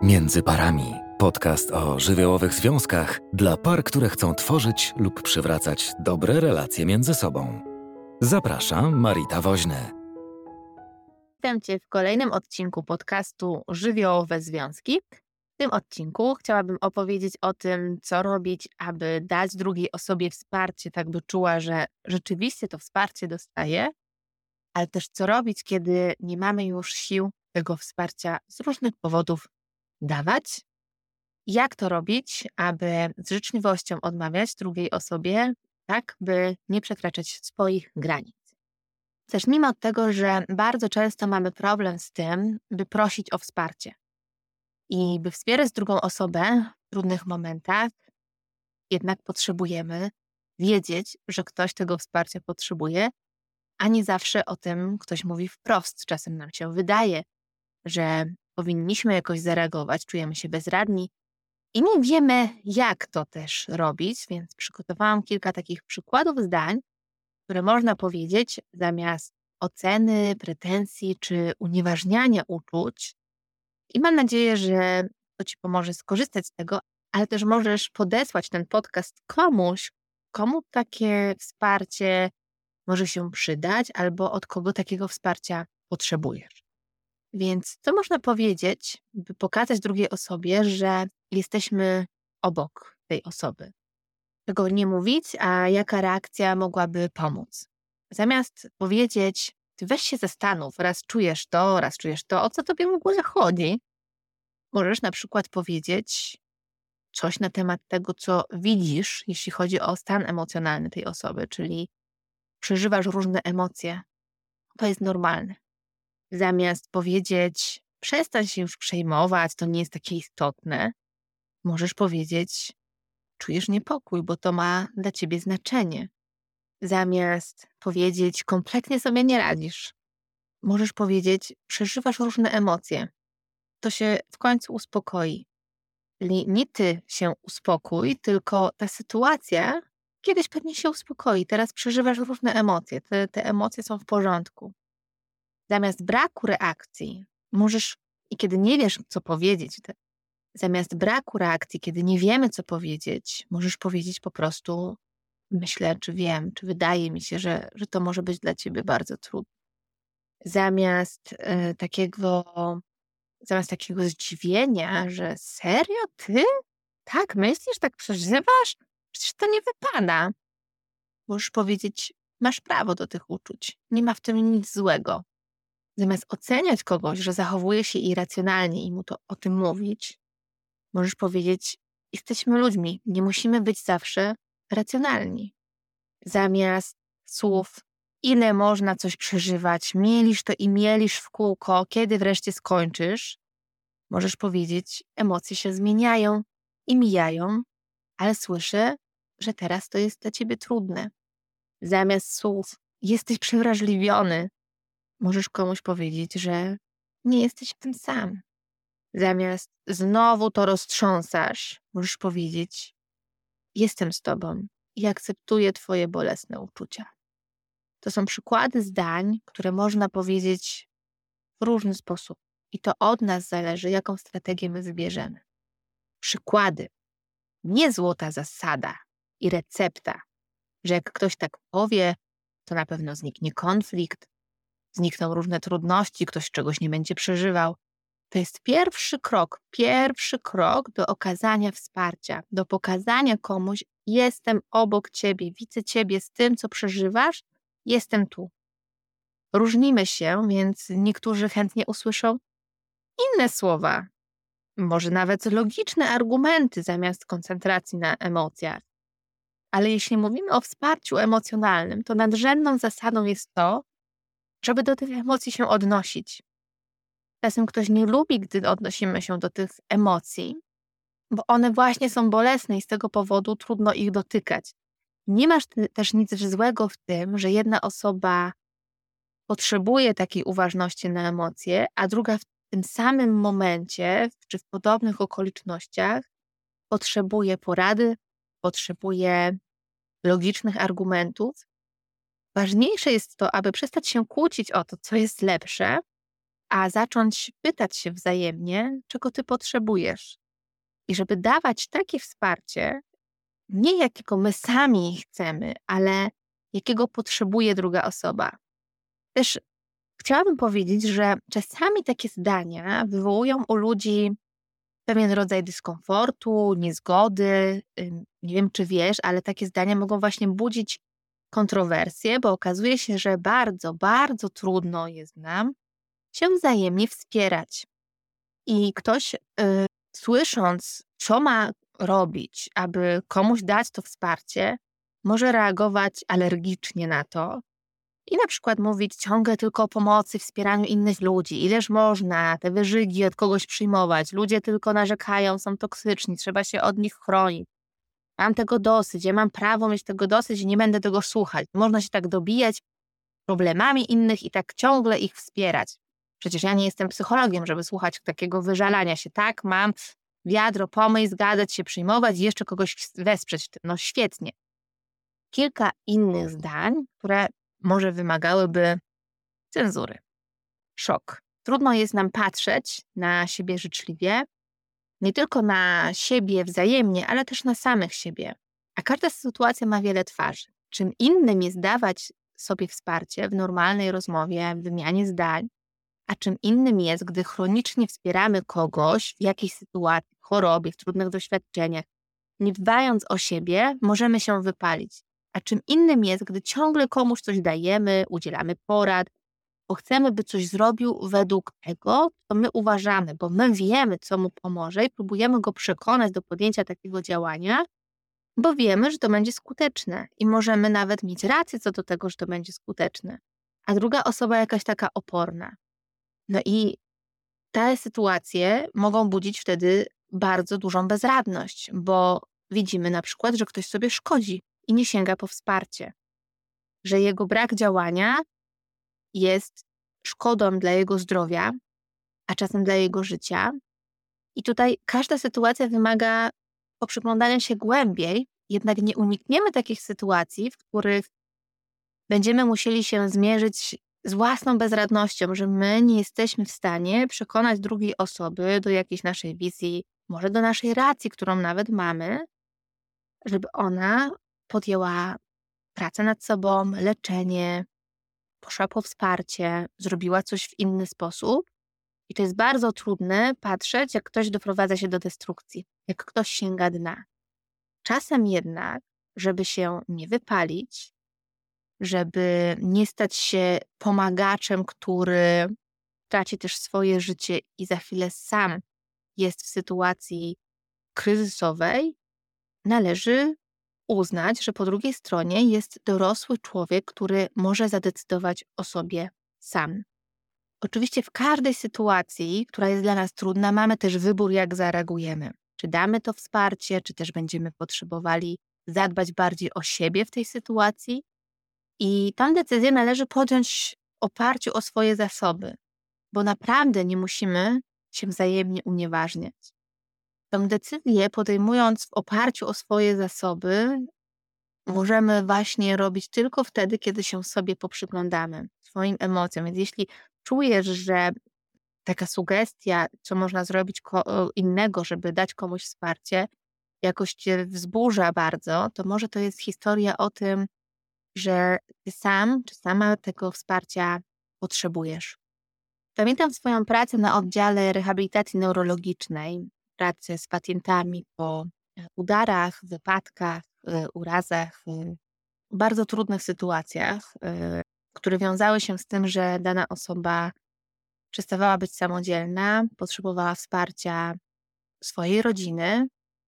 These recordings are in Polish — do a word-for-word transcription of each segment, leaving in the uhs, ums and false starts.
Między parami. Podcast o żywiołowych związkach dla par, które chcą tworzyć lub przywracać dobre relacje między sobą. Zapraszam, Marita Woźny. Witam Cię w kolejnym odcinku podcastu Żywiołowe Związki. W tym odcinku chciałabym opowiedzieć o tym, co robić, aby dać drugiej osobie wsparcie, tak by czuła, że rzeczywiście to wsparcie dostaje, ale też co robić, kiedy nie mamy już sił tego wsparcia z różnych powodów dawać. Jak to robić, aby z życzliwością odmawiać drugiej osobie, tak by nie przekraczać swoich granic. Zacznijmy od tego, że bardzo często mamy problem z tym, by prosić o wsparcie. I by wspierać drugą osobę w trudnych momentach, jednak potrzebujemy wiedzieć, że ktoś tego wsparcia potrzebuje, a nie zawsze o tym ktoś mówi wprost. Czasem nam się wydaje, że powinniśmy jakoś zareagować, czujemy się bezradni i nie wiemy, jak to też robić, więc przygotowałam kilka takich przykładów zdań, które można powiedzieć zamiast oceny, pretensji czy unieważniania uczuć. I mam nadzieję, że to Ci pomoże skorzystać z tego, ale też możesz podesłać ten podcast komuś, komu takie wsparcie może się przydać albo od kogo takiego wsparcia potrzebujesz. Więc co można powiedzieć, by pokazać drugiej osobie, że jesteśmy obok tej osoby? Czego nie mówić, a jaka reakcja mogłaby pomóc? Zamiast powiedzieć, ty weź się zastanów, raz czujesz to, raz czujesz to, o co tobie w ogóle chodzi, możesz na przykład powiedzieć coś na temat tego, co widzisz, jeśli chodzi o stan emocjonalny tej osoby, czyli przeżywasz różne emocje. To jest normalne. Zamiast powiedzieć, przestań się już przejmować, to nie jest takie istotne, możesz powiedzieć, czujesz niepokój, bo to ma dla ciebie znaczenie. Zamiast powiedzieć, kompletnie sobie nie radzisz, możesz powiedzieć, przeżywasz różne emocje. To się w końcu uspokoi. Czyli nie ty się uspokój, tylko ta sytuacja kiedyś pewnie się uspokoi. Teraz przeżywasz różne emocje. Te, te emocje są w porządku. Zamiast braku reakcji możesz, i kiedy nie wiesz, co powiedzieć, te, zamiast braku reakcji, kiedy nie wiemy, co powiedzieć, możesz powiedzieć po prostu, myślę, czy wiem, czy wydaje mi się, że, że to może być dla ciebie bardzo trudne. Zamiast y, takiego, zamiast takiego zdziwienia, że serio, ty? Tak myślisz, tak przeżywasz? Przecież to nie wypada. Możesz powiedzieć, masz prawo do tych uczuć. Nie ma w tym nic złego. Zamiast oceniać kogoś, że zachowuje się irracjonalnie i mu to o tym mówić, możesz powiedzieć, jesteśmy ludźmi, nie musimy być zawsze racjonalni. Zamiast słów, ile można coś przeżywać, mielisz to i mielisz w kółko, kiedy wreszcie skończysz, możesz powiedzieć, emocje się zmieniają i mijają, ale słyszę, że teraz to jest dla ciebie trudne. Zamiast słów, jesteś przewrażliwiony, możesz komuś powiedzieć, że nie jesteś w tym sam. Zamiast znowu to roztrząsasz, możesz powiedzieć, jestem z tobą i akceptuję twoje bolesne uczucia. To są przykłady zdań, które można powiedzieć w różny sposób. I to od nas zależy, jaką strategię my wybierzemy. Przykłady. Nie złota zasada i recepta, że jak ktoś tak powie, to na pewno zniknie konflikt, znikną różne trudności, ktoś czegoś nie będzie przeżywał. To jest pierwszy krok, pierwszy krok do okazania wsparcia, do pokazania komuś, jestem obok ciebie, widzę ciebie z tym, co przeżywasz, jestem tu. Różnimy się, więc niektórzy chętnie usłyszą inne słowa, może nawet logiczne argumenty zamiast koncentracji na emocjach. Ale jeśli mówimy o wsparciu emocjonalnym, to nadrzędną zasadą jest to, żeby do tych emocji się odnosić. Czasem ktoś nie lubi, gdy odnosimy się do tych emocji, bo one właśnie są bolesne i z tego powodu trudno ich dotykać. Nie masz też nic złego w tym, że jedna osoba potrzebuje takiej uważności na emocje, a druga w tym samym momencie, czy w podobnych okolicznościach potrzebuje porady, potrzebuje logicznych argumentów. Ważniejsze jest to, aby przestać się kłócić o to, co jest lepsze, a zacząć pytać się wzajemnie, czego ty potrzebujesz. I żeby dawać takie wsparcie, nie jakiego my sami chcemy, ale jakiego potrzebuje druga osoba. Też chciałabym powiedzieć, że czasami takie zdania wywołują u ludzi pewien rodzaj dyskomfortu, niezgody. Ym, Nie wiem, czy wiesz, ale takie zdania mogą właśnie budzić kontrowersje, bo okazuje się, że bardzo, bardzo trudno jest nam się wzajemnie wspierać. I ktoś, y, słysząc, co ma robić, aby komuś dać to wsparcie, może reagować alergicznie na to i na przykład mówić ciągle tylko o pomocy, wspieraniu innych ludzi. Ileż można te wyżygi od kogoś przyjmować? Ludzie tylko narzekają, są toksyczni, trzeba się od nich chronić. Mam tego dosyć, ja mam prawo mieć tego dosyć i nie będę tego słuchać. Można się tak dobijać problemami innych i tak ciągle ich wspierać. Przecież ja nie jestem psychologiem, żeby słuchać takiego wyżalania się. Tak, mam wiadro pomyj, zgadzać się, przyjmować i jeszcze kogoś wesprzeć w tym. No świetnie. Kilka innych zdań, które może wymagałyby cenzury. Szok. Trudno jest nam patrzeć na siebie życzliwie, nie tylko na siebie wzajemnie, ale też na samych siebie. A każda sytuacja ma wiele twarzy. Czym innym jest dawać sobie wsparcie w normalnej rozmowie, w wymianie zdań, a czym innym jest, gdy chronicznie wspieramy kogoś w jakiejś sytuacji, w chorobie, w trudnych doświadczeniach. Nie dbając o siebie, możemy się wypalić. A czym innym jest, gdy ciągle komuś coś dajemy, udzielamy porad, bo chcemy, by coś zrobił według tego, co my uważamy, bo my wiemy, co mu pomoże i próbujemy go przekonać do podjęcia takiego działania, bo wiemy, że to będzie skuteczne i możemy nawet mieć rację co do tego, że to będzie skuteczne. A druga osoba jakaś taka oporna. No i te sytuacje mogą budzić wtedy bardzo dużą bezradność, bo widzimy na przykład, że ktoś sobie szkodzi i nie sięga po wsparcie. Że jego brak działania jest szkodą dla jego zdrowia, a czasem dla jego życia. I tutaj każda sytuacja wymaga poprzyglądania się głębiej, jednak nie unikniemy takich sytuacji, w których będziemy musieli się zmierzyć z własną bezradnością, że my nie jesteśmy w stanie przekonać drugiej osoby do jakiejś naszej wizji, może do naszej racji, którą nawet mamy, żeby ona podjęła pracę nad sobą, leczenie, poszła po wsparcie, zrobiła coś w inny sposób. I to jest bardzo trudne patrzeć, jak ktoś doprowadza się do destrukcji, jak ktoś sięga dna. Czasem jednak, żeby się nie wypalić, żeby nie stać się pomagaczem, który traci też swoje życie i za chwilę sam jest w sytuacji kryzysowej, należy uznać, że po drugiej stronie jest dorosły człowiek, który może zadecydować o sobie sam. Oczywiście w każdej sytuacji, która jest dla nas trudna, mamy też wybór, jak zareagujemy. Czy damy to wsparcie, czy też będziemy potrzebowali zadbać bardziej o siebie w tej sytuacji. I tę decyzję należy podjąć w oparciu o swoje zasoby, bo naprawdę nie musimy się wzajemnie unieważniać. Tę decyzję podejmując w oparciu o swoje zasoby, możemy właśnie robić tylko wtedy, kiedy się sobie poprzyglądamy, swoim emocjom. Więc jeśli czujesz, że taka sugestia, co można zrobić ko- innego, żeby dać komuś wsparcie, jakoś cię wzburza bardzo, to może to jest historia o tym, że ty sam czy sama tego wsparcia potrzebujesz. Pamiętam swoją pracę na oddziale rehabilitacji neurologicznej, pracę z pacjentami po udarach, wypadkach, urazach, bardzo trudnych sytuacjach, które wiązały się z tym, że dana osoba przestawała być samodzielna, potrzebowała wsparcia swojej rodziny,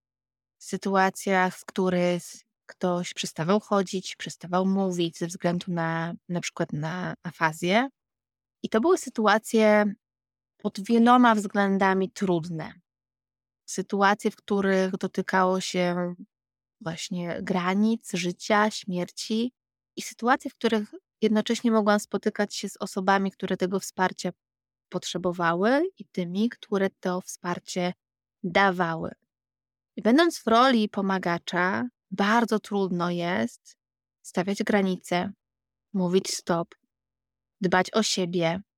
w sytuacjach, w których ktoś przestawał chodzić, przestawał mówić ze względu na na przykład na afazję. I to były sytuacje pod wieloma względami trudne. Sytuacje, w których dotykało się właśnie granic, życia, śmierci i sytuacje, w których jednocześnie mogłam spotykać się z osobami, które tego wsparcia potrzebowały i tymi, które to wsparcie dawały. I będąc w roli pomagacza, bardzo trudno jest stawiać granice, mówić stop, dbać o siebie,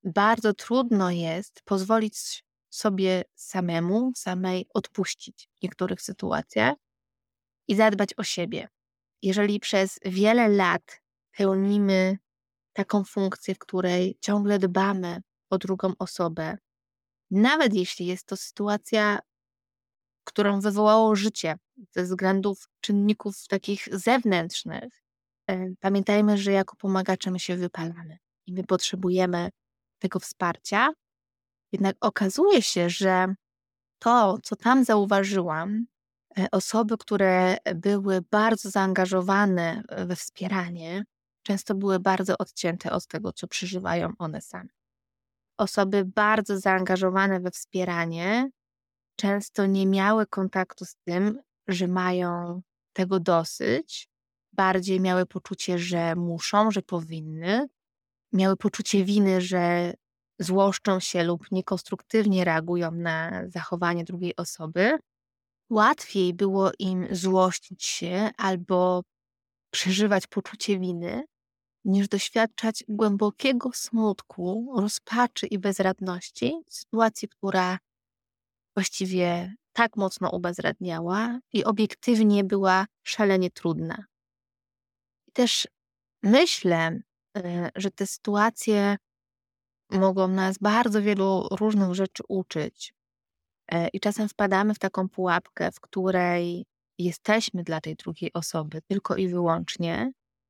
bardzo trudno jest pozwolić sobie samemu, samej odpuścić w niektórych sytuacjach i zadbać o siebie. Jeżeli przez wiele lat pełnimy taką funkcję, w której ciągle dbamy o drugą osobę, nawet jeśli jest to sytuacja, którą wywołało życie ze względów czynników takich zewnętrznych, e, pamiętajmy, że jako pomagacze my się wypalamy i my potrzebujemy tego wsparcia. Jednak okazuje się, że to, co tam zauważyłam, e, osoby, które były bardzo zaangażowane we wspieranie, często były bardzo odcięte od tego, co przeżywają one same. Osoby bardzo zaangażowane we wspieranie często nie miały kontaktu z tym, że mają tego dosyć, bardziej miały poczucie, że muszą, że powinny, miały poczucie winy, że złoszczą się lub niekonstruktywnie reagują na zachowanie drugiej osoby. Łatwiej było im złościć się albo przeżywać poczucie winy, niż doświadczać głębokiego smutku, rozpaczy i bezradności w sytuacji, która właściwie tak mocno ubezradniała i obiektywnie była szalenie trudna. I też myślę, y, że te sytuacje mogą nas bardzo wielu różnych rzeczy uczyć. Y, I czasem wpadamy w taką pułapkę, w której jesteśmy dla tej drugiej osoby tylko i wyłącznie,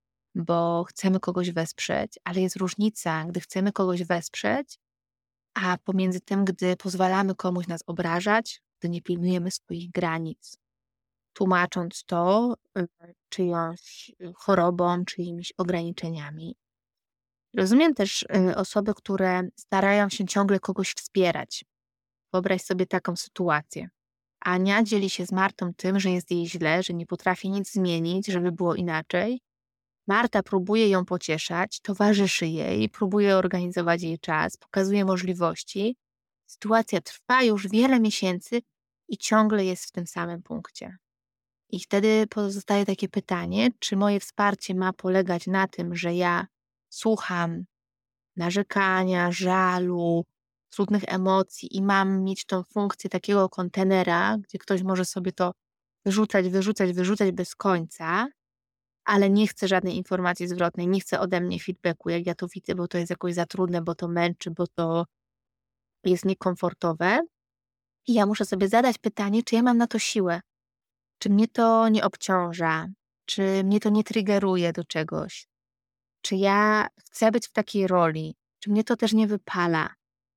bo chcemy kogoś wesprzeć, ale jest różnica, gdy chcemy kogoś wesprzeć, a pomiędzy tym, gdy pozwalamy komuś nas obrażać, gdy nie pilnujemy swoich granic, tłumacząc to y, czyjąś chorobą, czyimiś ograniczeniami. Rozumiem też y, osoby, które starają się ciągle kogoś wspierać. Wyobraź sobie taką sytuację. Ania dzieli się z Martą tym, że jest jej źle, że nie potrafi nic zmienić, żeby było inaczej. Marta próbuje ją pocieszać, towarzyszy jej, próbuje organizować jej czas, pokazuje możliwości. Sytuacja trwa już wiele miesięcy i ciągle jest w tym samym punkcie. I wtedy pozostaje takie pytanie, czy moje wsparcie ma polegać na tym, że ja słucham narzekania, żalu, trudnych emocji i mam mieć tą funkcję takiego kontenera, gdzie ktoś może sobie to wyrzucać, wyrzucać, wyrzucać bez końca, ale nie chcę żadnej informacji zwrotnej, nie chcę ode mnie feedbacku, jak ja to widzę, bo to jest jakoś za trudne, bo to męczy, bo to jest niekomfortowe. I ja muszę sobie zadać pytanie, czy ja mam na to siłę, czy mnie to nie obciąża, czy mnie to nie triggeruje do czegoś, czy ja chcę być w takiej roli, czy mnie to też nie wypala,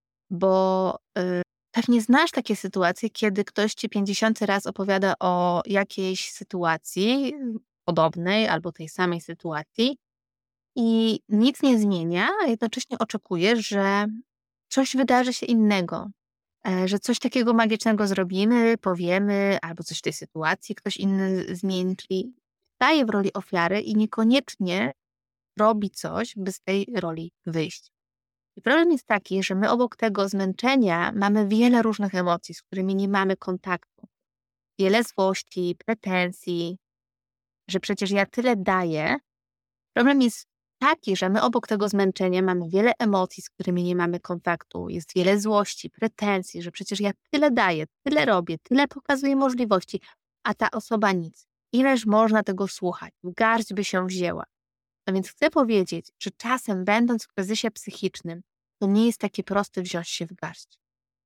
bo y, pewnie znasz takie sytuacje, kiedy ktoś ci pięćdziesiąty raz opowiada o jakiejś sytuacji podobnej albo tej samej sytuacji i nic nie zmienia, a jednocześnie oczekujesz, że coś wydarzy się innego, e, że coś takiego magicznego zrobimy, powiemy, albo coś w tej sytuacji ktoś inny zmieni, czyli staje w roli ofiary i niekoniecznie robi coś, by z tej roli wyjść. I problem jest taki, że my obok tego zmęczenia mamy wiele różnych emocji, z którymi nie mamy kontaktu. Wiele złości, pretensji, że przecież ja tyle daję. Problem jest taki, że my obok tego zmęczenia mamy wiele emocji, z którymi nie mamy kontaktu. Jest wiele złości, pretensji, że przecież ja tyle daję, tyle robię, tyle pokazuję możliwości, a ta osoba nic. Ileż można tego słuchać? W garść by się wzięła. No więc chcę powiedzieć, że czasem będąc w kryzysie psychicznym, to nie jest takie proste wziąć się w garść.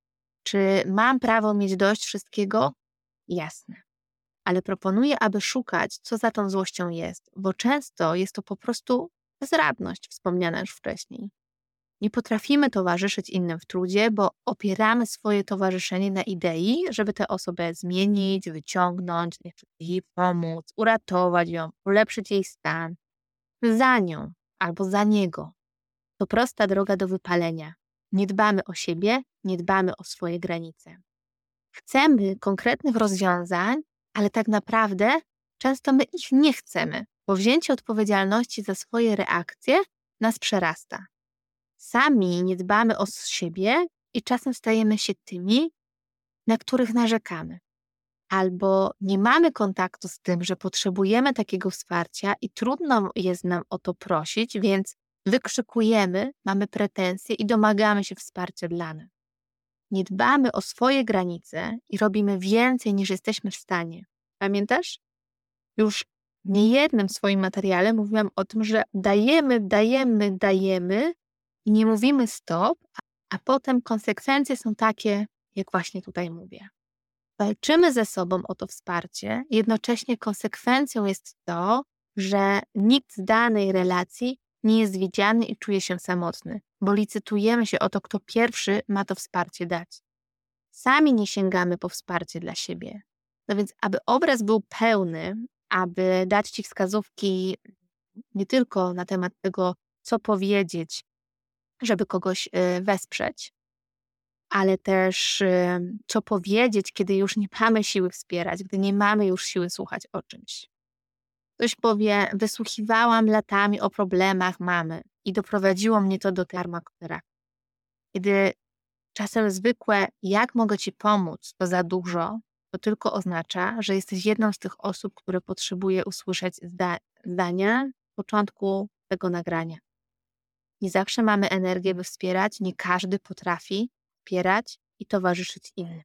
Czy mam prawo mieć dość wszystkiego? Jasne. Ale proponuję, aby szukać, co za tą złością jest, bo często jest to po prostu bezradność, wspomniana już wcześniej. Nie potrafimy towarzyszyć innym w trudzie, bo opieramy swoje towarzyszenie na idei, żeby tę osobę zmienić, wyciągnąć, jej pomóc, uratować ją, ulepszyć jej stan. Za nią albo za niego. To prosta droga do wypalenia. Nie dbamy o siebie, nie dbamy o swoje granice. Chcemy konkretnych rozwiązań, ale tak naprawdę często my ich nie chcemy, bo wzięcie odpowiedzialności za swoje reakcje nas przerasta. Sami nie dbamy o siebie i czasem stajemy się tymi, na których narzekamy. Albo nie mamy kontaktu z tym, że potrzebujemy takiego wsparcia i trudno jest nam o to prosić, więc wykrzykujemy, mamy pretensje i domagamy się wsparcia dla nas. Nie dbamy o swoje granice i robimy więcej, niż jesteśmy w stanie. Pamiętasz? Już w niejednym swoim materiale mówiłam o tym, że dajemy, dajemy, dajemy i nie mówimy stop, a, a potem konsekwencje są takie, jak właśnie tutaj mówię. Walczymy ze sobą o to wsparcie, jednocześnie konsekwencją jest to, że nikt z danej relacji nie jest widziany i czuje się samotny, bo licytujemy się o to, kto pierwszy ma to wsparcie dać. Sami nie sięgamy po wsparcie dla siebie. No więc, aby obraz był pełny, aby dać Ci wskazówki nie tylko na temat tego, co powiedzieć, żeby kogoś wesprzeć, ale też co powiedzieć, kiedy już nie mamy siły wspierać, gdy nie mamy już siły słuchać o czymś. Ktoś powie, wysłuchiwałam latami o problemach mamy i doprowadziło mnie to do farmakoterapii. Kiedy czasem zwykłe, jak mogę Ci pomóc, to za dużo, to tylko oznacza, że jesteś jedną z tych osób, które potrzebuje usłyszeć zda- zdania w początku tego nagrania. Nie zawsze mamy energię, by wspierać, nie każdy potrafi wspierać i towarzyszyć innym.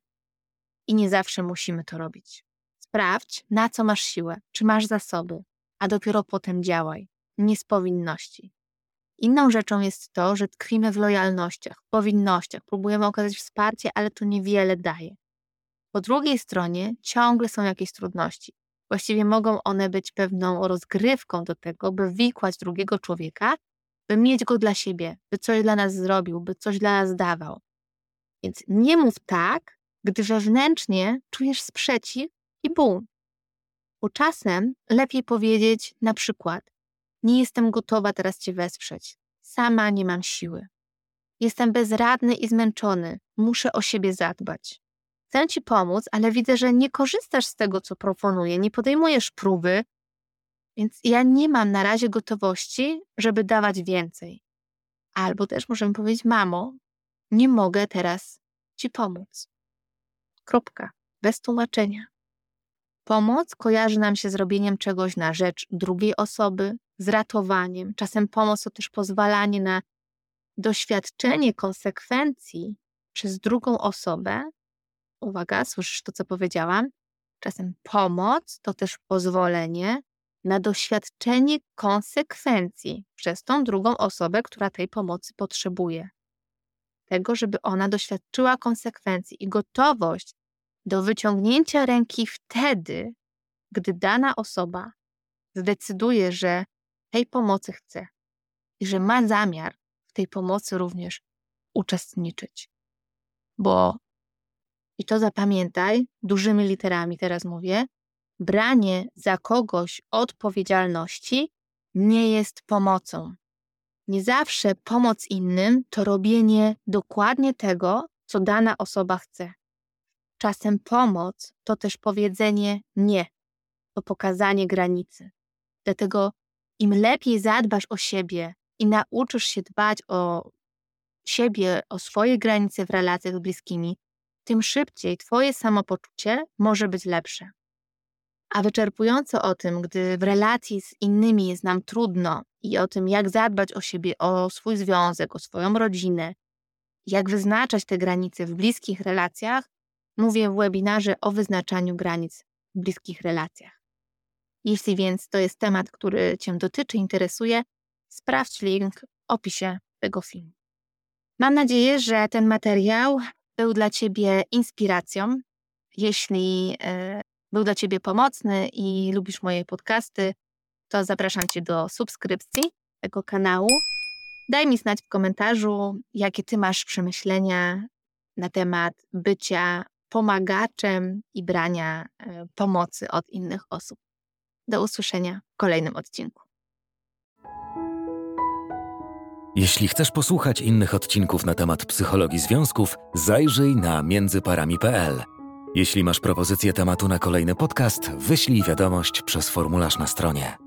I nie zawsze musimy to robić. Sprawdź, na co masz siłę, czy masz zasoby, a dopiero potem działaj, nie z powinności. Inną rzeczą jest to, że tkwimy w lojalnościach, w powinnościach, próbujemy okazać wsparcie, ale to niewiele daje. Po drugiej stronie ciągle są jakieś trudności. Właściwie mogą one być pewną rozgrywką do tego, by wikłać drugiego człowieka, by mieć go dla siebie, by coś dla nas zrobił, by coś dla nas dawał. Więc nie mów tak, gdy wewnętrznie czujesz sprzeciw i ból. Bo czasem lepiej powiedzieć na przykład: nie jestem gotowa teraz Cię wesprzeć, sama nie mam siły. Jestem bezradny i zmęczony, muszę o siebie zadbać. Chcę Ci pomóc, ale widzę, że nie korzystasz z tego, co proponuję, nie podejmujesz próby, więc ja nie mam na razie gotowości, żeby dawać więcej. Albo też możemy powiedzieć: mamo, nie mogę teraz Ci pomóc. Kropka. Bez tłumaczenia. Pomoc kojarzy nam się z robieniem czegoś na rzecz drugiej osoby, z ratowaniem. Czasem pomoc to też pozwalanie na doświadczenie konsekwencji przez drugą osobę. Uwaga, słyszysz to, co powiedziałam? Czasem pomoc to też pozwolenie na doświadczenie konsekwencji przez tą drugą osobę, która tej pomocy potrzebuje. Tego, żeby ona doświadczyła konsekwencji i gotowość do wyciągnięcia ręki wtedy, gdy dana osoba zdecyduje, że tej pomocy chce i że ma zamiar w tej pomocy również uczestniczyć. Bo, i to zapamiętaj, dużymi literami teraz mówię, branie za kogoś odpowiedzialności nie jest pomocą. Nie zawsze pomoc innym to robienie dokładnie tego, co dana osoba chce. Czasem pomoc to też powiedzenie nie, to pokazanie granicy. Dlatego im lepiej zadbasz o siebie i nauczysz się dbać o siebie, o swoje granice w relacjach z bliskimi, tym szybciej Twoje samopoczucie może być lepsze. A wyczerpująco o tym, gdy w relacji z innymi jest nam trudno i o tym, jak zadbać o siebie, o swój związek, o swoją rodzinę, jak wyznaczać te granice w bliskich relacjach, mówię w webinarze o wyznaczaniu granic w bliskich relacjach. Jeśli więc to jest temat, który Cię dotyczy, interesuje, sprawdź link w opisie tego filmu. Mam nadzieję, że ten materiał był dla Ciebie inspiracją. Jeśli e, był dla Ciebie pomocny i lubisz moje podcasty, to zapraszam Cię do subskrypcji tego kanału. Daj mi znać w komentarzu, jakie Ty masz przemyślenia na temat bycia pomagaczem i brania e, pomocy od innych osób. Do usłyszenia w kolejnym odcinku. Jeśli chcesz posłuchać innych odcinków na temat psychologii związków, zajrzyj na międzyparami kropka p l. Jeśli masz propozycję tematu na kolejny podcast, wyślij wiadomość przez formularz na stronie.